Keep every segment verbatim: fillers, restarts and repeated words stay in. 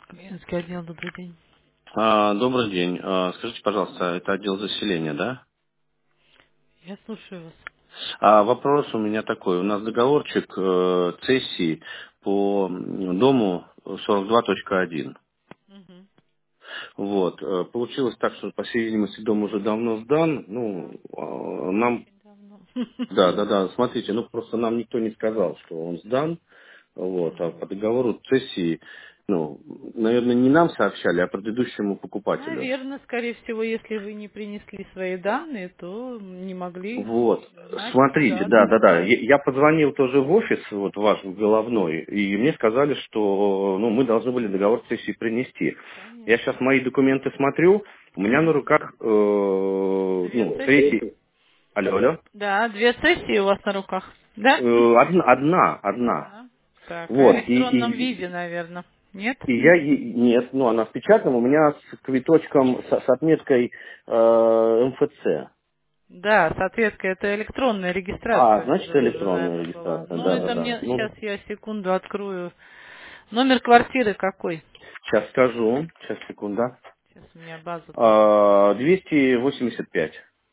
Клиентский отдел, добрый день. А, добрый день. А, скажите, пожалуйста, это отдел заселения, да? Я слушаю вас. А вопрос у меня такой. У нас договорчик э, цессии по м, дому сорок два точка один. Угу. Вот. э, Получилось так, что, по всей видимости, дом уже давно сдан. Да, Ну, а, нам, очень давно. да, да, да, смотрите, ну просто нам никто не сказал, что он сдан. Вот. А Мгм. по договору цессии, ну, наверное, не нам сообщали, а предыдущему покупателю. Наверное, скорее всего, если вы не принесли свои данные, то не могли Вот, знать смотрите, да, дату да, да. сдачи. Я я позвонил тоже в офис, вот ваш головной, и мне сказали, что ну, мы должны были договор сессии принести. Я сейчас Конечно. мои документы смотрю, у меня на руках, э, Две ну, сессии? сессии, алло, алло, Да, две сессии у вас на руках. Да? Э, одна, одна, одна. Да. Так, в Вот, и, электронном и, виде, наверное. Нет? и я, е- нет, ну, она в печатном, у меня с квиточком, с, с отметкой э, эм эф це. Да, соответственно, это электронная А, регистрация значит, уже уже, электронная наверное, была. регистрация, Ну, да, да, это да. мне... Ну, Сейчас я секунду открою. Номер квартиры какой? сейчас скажу. Сейчас, секунда. Сейчас у меня база тут. А, двести восемьдесят пять.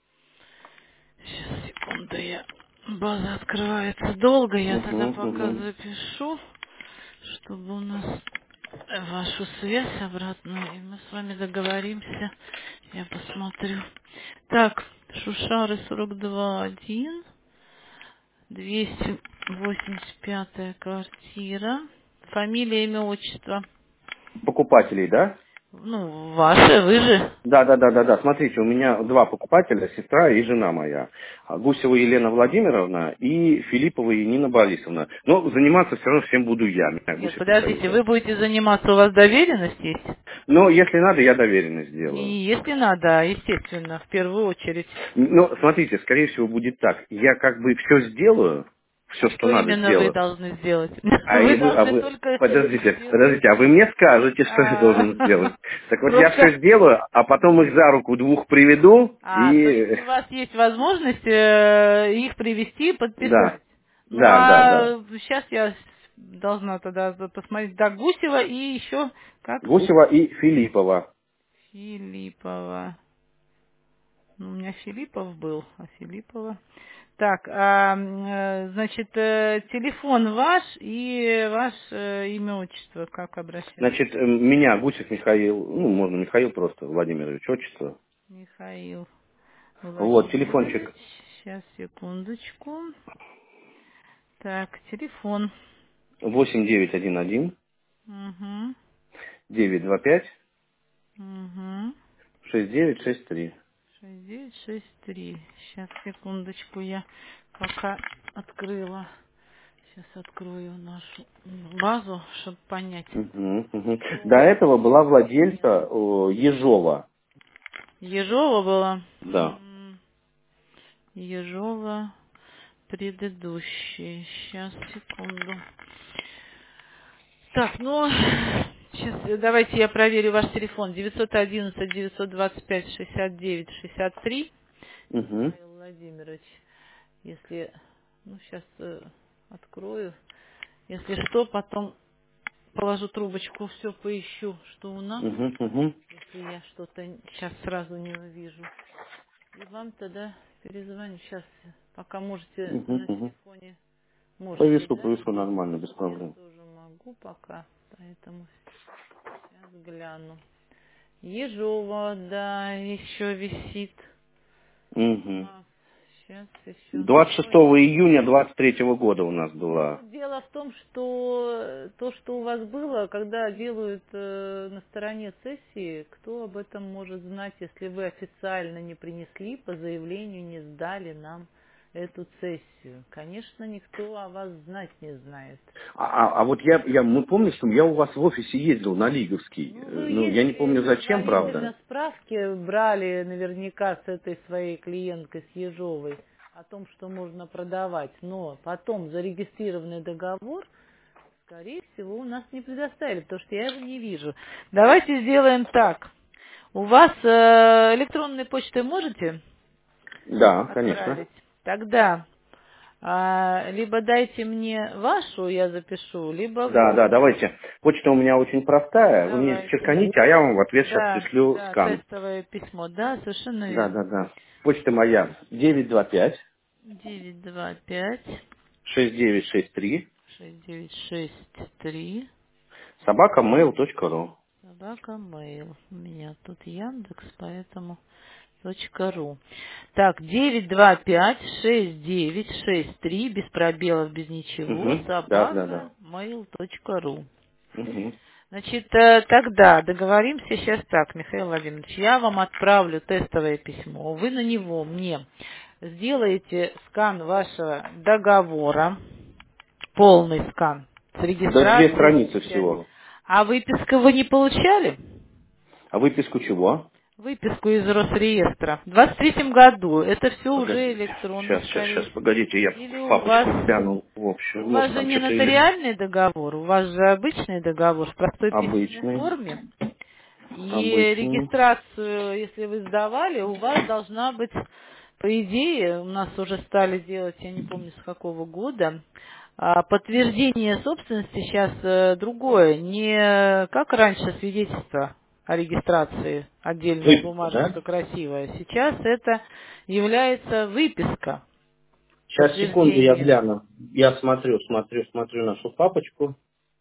Сейчас, секунду, я... База открывается долго, я тогда Угу, пока угу. запишу, чтобы у нас вашу связь обратную, и мы с вами договоримся. Я посмотрю. Так, Шушары сорок два один, двести восемьдесят пятая квартира. Фамилия, имя, отчество. Покупателей, да? Ну, ваши, вы же. Да, да, да, да, да. Смотрите, у меня два покупателя, сестра и жена моя. А, Гусева Елена Владимировна и Филиппова Нина Борисовна. Но заниматься все равно всем буду я, меня Нет, Гусев подождите, Михаил. вы будете заниматься, у вас доверенность есть? Но если надо, я доверенность И сделаю. если надо, естественно, в первую очередь. Но смотрите, скорее всего будет так. Я как бы все сделаю, все, А что что надо, именно вы сделаю. должны сделать? А и Вы вы, а должны вы, только подождите, сделать... подождите, а вы мне скажете, что я а, должен сделать? Так вот я Просто... все сделаю, а потом их за руку двух приведу А, то есть и... у вас есть возможность э, их привести и Да, подписать. Ну, да, да, да. а сейчас я должна тогда посмотреть. Да, Гусева и еще как? Гусева и Филиппова. Филиппова. Ну, у меня Филиппов был, а Филиппова. Так, а, м, э, значит, э, телефон ваш и ваше э, имя, отчество, как обращаться? Значит, э, меня Гусев Михаил, ну, можно Михаил просто, Владимирович, отчество. Михаил Вот, Владимирович. телефончик Сейчас, секундочку. Так, телефон. восемь девять один один Угу, девять два пять угу. шесть девять шесть три. шесть девять шесть три. Сейчас, секундочку, я пока открыла. Сейчас открою нашу базу, чтобы понять, Мгм, мгм. кто у До нас этого была клиент. владельца о, Ежова. Ежова была. Да. М, Ежова предыдущий. Сейчас, секунду. Так, ну, сейчас давайте я проверю ваш телефон. девятьсот одиннадцать девятьсот двадцать пять шестьдесят девять шестьдесят три. Угу, Михаил Владимирович, если, ну, сейчас открою. Если что, потом положу трубочку, все поищу, что у нас. угу, угу, Если я что-то сейчас сразу не увижу. И вам тогда перезвоню. Сейчас, пока можете угу, на угу. телефоне, можете, Повешу, да, повешу сидеть? нормально, без Я проблем. тоже могу пока, поэтому сейчас гляну. Ежова, да, еще висит у Угу. нас. Сейчас еще. двадцать Ой, шестого июня двадцать третьего года у нас ну, была. дело в том, что э, то, что у вас было, когда делают э, на стороне сессии, кто об этом может знать, если вы официально не принесли по заявлению, не сдали нам эту сессию? Конечно, никто о вас знать не знает. А, а- а вот я, я, мы помним, что я у вас в офисе ездил на Лиговский. Ну, Э, вы Ну, я не ездили помню зачем, предварительно, правда. справки брали наверняка с этой своей клиенткой, с Ежовой, о том, что можно продавать, но потом зарегистрированный договор, скорее всего, у нас не предоставили, потому что я его не вижу. Давайте сделаем так. У вас э, электронной почтой можете Да, конечно. отправить? Тогда А, либо дайте мне вашу, я запишу, либо Да, вы. да, давайте. Почта у меня очень простая. Вы мне Давайте. черканите, а я вам в ответ сейчас Да, пришлю да, скан. тестовое письмо, да, совершенно Да, верно. да, да. Почта моя девять два пять девять два пять шесть девять шесть три шесть девять шесть три собака mail точка ру. собака mail. У меня тут Яндекс, поэтому точка ру. Так, девять два пять шесть девять шесть три без пробелов, без ничего, Угу. Да, да, да. собака mail точка ру. Угу. Значит, э, тогда договоримся сейчас так, Михаил Владимирович, я вам отправлю тестовое письмо, вы на него мне сделаете скан вашего договора, полный скан с Да, две регистрацией, с страницы печатью. всего. А выписку вы не получали? А выписку чего? Выписку из Росреестра. В двадцать третьем году это все уже Погодите. электронно, Сейчас, сейчас, сейчас, скорее всего. погодите, я Или в у вас, папочку глянул в у общем. вас Может, же там не что-то или нотариальный договор, у вас же обычный договор в простой письменной обычный. форме. И Обычный. регистрацию, если вы сдавали, у вас должна быть, по идее, у нас уже стали делать, я не помню с какого года, а, подтверждение собственности сейчас э, другое, не как раньше свидетельство о регистрации, отдельная Выписка, бумажечка да? красивая. Сейчас это является выписка, Сейчас, секунду, я подтверждение. гляну. Я смотрю, смотрю, смотрю нашу папочку.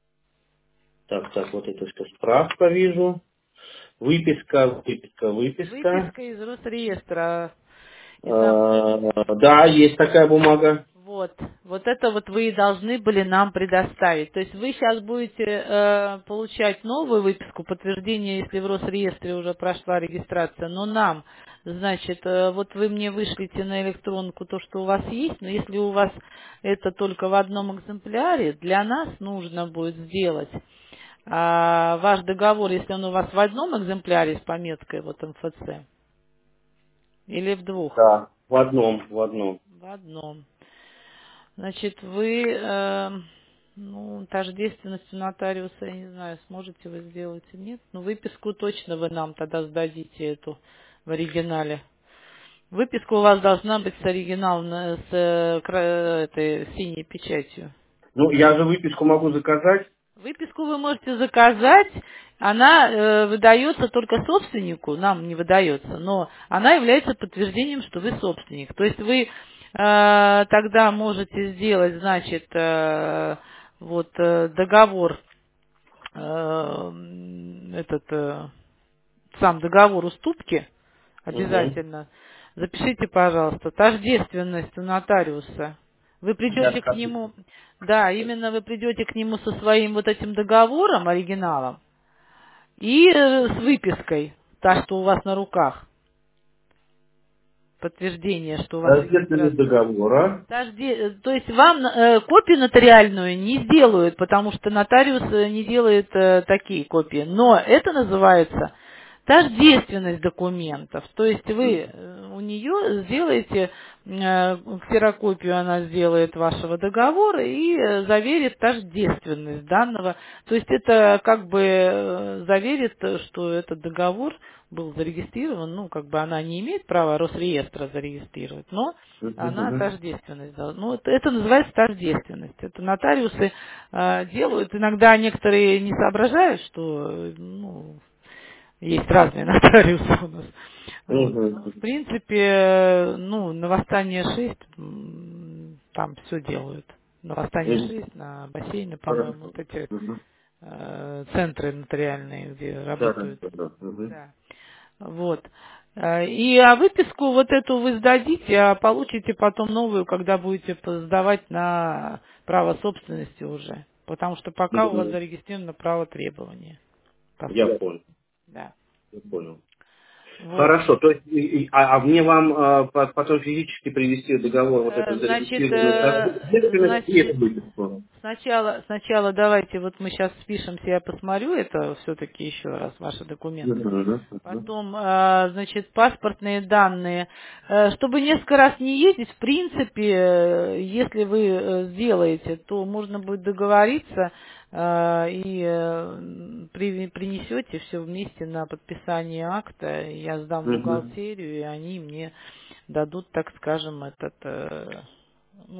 Так, так, вот это что, справка вижу. Выписка, выписка, выписка. Выписка из Росреестра. Э, И там Да, есть такая бумага. вот, вот это вот вы и должны были нам предоставить. То есть вы сейчас будете э, получать новую выписку, подтверждение, если в Росреестре уже прошла регистрация, но нам, значит, э, вот вы мне вышлите на электронку то, что у вас есть, но если у вас это только в одном экземпляре, для нас нужно будет сделать а, ваш договор, если он у вас в одном экземпляре с пометкой вот эм эф цэ, или в двух. Да, в одном, в одном. В одном. Значит, вы, э, ну, тождественностью нотариуса, я не знаю, сможете вы сделать или нет, но выписку точно вы нам тогда сдадите эту в оригинале. Выписка у вас должна быть с оригиналом, э, с э, кра- этой синей печатью. Ну, я же выписку могу заказать. Выписку вы можете заказать, она э, выдается только собственнику, нам не выдается, но она является подтверждением, что вы собственник. То есть вы э, тогда можете сделать, значит, э, вот э, договор, э, этот э, сам договор уступки Угу. обязательно. Запишите, пожалуйста, тождественность у нотариуса. Вы Я придете к скажу. нему, да, именно вы придете к нему со своим вот этим договором, оригиналом, и э, с выпиской, та, что у вас на руках, подтверждение, что у вас Тождественность регистрация. договора. Тожде- э, То есть вам э, копию нотариальную не сделают, потому что нотариус э, не делает э, такие копии. Но это называется тождественность документов. То есть вы э, у нее сделаете э, ксерокопию, она сделает вашего договора и э, заверит тождественность данного. То есть это как бы э, заверит, э, что этот договор был зарегистрирован, ну, как бы она не имеет права Росреестра зарегистрировать, но Угу, она угу. тождественность. Да. Ну, это, это называется тождественность. Это нотариусы э, делают. Иногда некоторые не соображают, что э, ну, есть разные нотариусы у нас. Вот. Но, в Угу. принципе, э, ну, на Восстание шесть м, там все делают. На Восстание Угу. шесть, на бассейне, по-моему, Хорошо. вот эти Угу. э, центры нотариальные, где Да, да, работают. да, да. Угу. Да. Вот. Э, И а выписку вот эту вы сдадите, а получите потом новую, когда будете сдавать на право собственности уже. Потому что пока у вас Угу. зарегистрировано право требования. По Я сути. понял. Да. Я понял. Вот. Хорошо, то есть, и- и- а, а мне вам э, по- потом физически привести договор вот Э, этот Значит, зарегистрированный э, тождественность и эту значит, выписку? сначала, сначала давайте, вот мы сейчас спишемся, я посмотрю это все-таки еще раз, ваши документы. Угу. Угу. Потом, э, значит, паспортные данные. Э, Чтобы несколько раз не ездить, в принципе, э, если вы э, сделаете, то можно будет договориться э, и э, при- принесете все вместе на подписание акта. Я сдам в Угу. бухгалтерию, и они мне дадут, так скажем, этот, э, ну,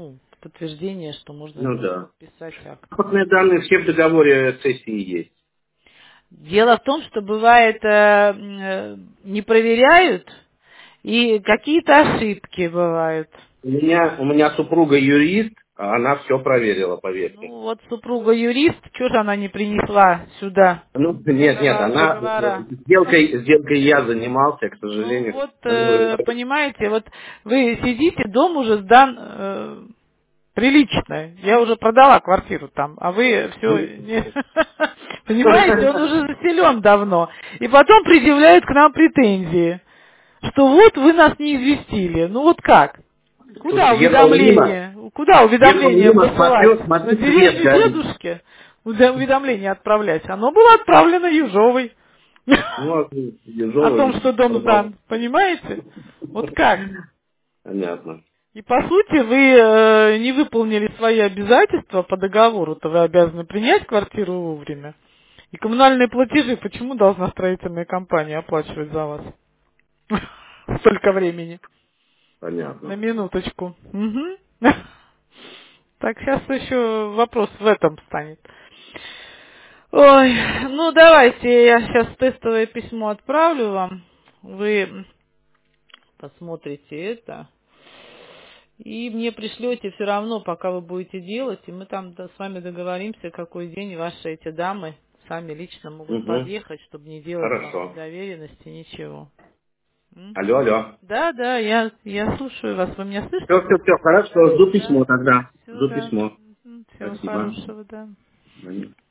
подтверждение, что можно Ну да. писать акт. Паспортные данные все в договоре сессии есть. Дело в том, что бывает, э, э, не проверяют, и какие-то ошибки бывают. У меня, у меня супруга юрист, а она все проверила, поверьте. Ну вот супруга юрист, что же она не принесла сюда? Ну, нет, нет, Договор- она договора. сделкой, сделкой я занимался, к Ну сожалению. вот, э, понимаете, вот вы сидите, дом уже сдан э, прилично. Я уже продала квартиру там, а вы все... Понимаете, он уже заселен давно. И потом предъявляют к нам претензии, что вот вы нас не известили. Ну вот как? Куда Слушайте, ехал мимо, уведомление? Куда ехал уведомление мимо, смотрю, посылать? На смотрю, свет деревню горит. дедушки Уве- уведомление отправлять? Оно было отправлено Ежовой. Ну, а О том, Ежовый, что дом пожалуйста. сдан. Понимаете? Вот как? Понятно. И по сути вы э, не выполнили свои обязательства по договору-то, вы обязаны принять квартиру вовремя. И коммунальные платежи почему должна строительная компания оплачивать за вас? Столько времени. На Понятно. минуточку. Мгм. Так, сейчас еще вопрос в этом станет. Ой, ну давайте я сейчас тестовое письмо отправлю вам. Вы посмотрите это. И мне пришлете все равно, пока вы будете делать, и мы там да, с вами договоримся, какой день ваши эти дамы сами лично могут Угу. подъехать, чтобы не делать вам ни Хорошо. доверенности, ничего. М? Алло, алло. Да, да, я, я слушаю вас. Вы меня Все, слышите? все, все, хорошо. Жду письмо Да. тогда. Все, Жду да. письмо. Всего Спасибо. хорошего, да. Мгм.